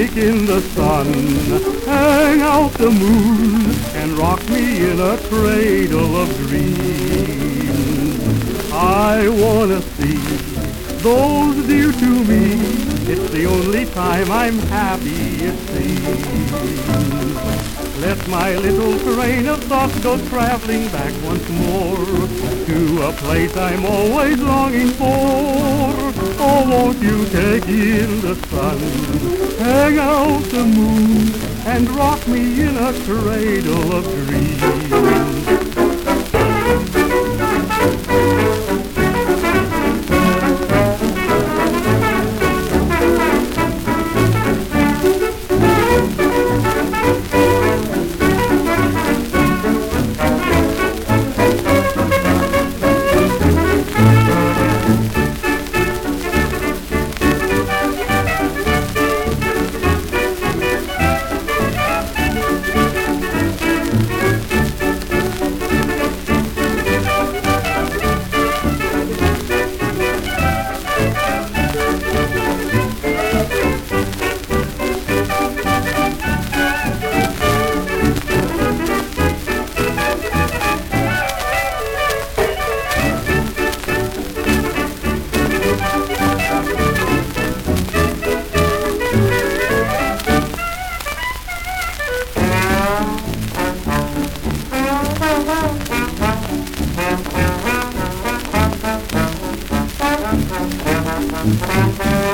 take in the sun, hang out the moon, and rock me in a cradle of dreams. I wanna see those dear to me, it's the only time I'm happy, it seems. Let my little train of thoughts go traveling back once more to a place I'm always longing for. Oh, won't you take in the sun, hang out the moon, and rock me in a cradle of dreams. Thank you.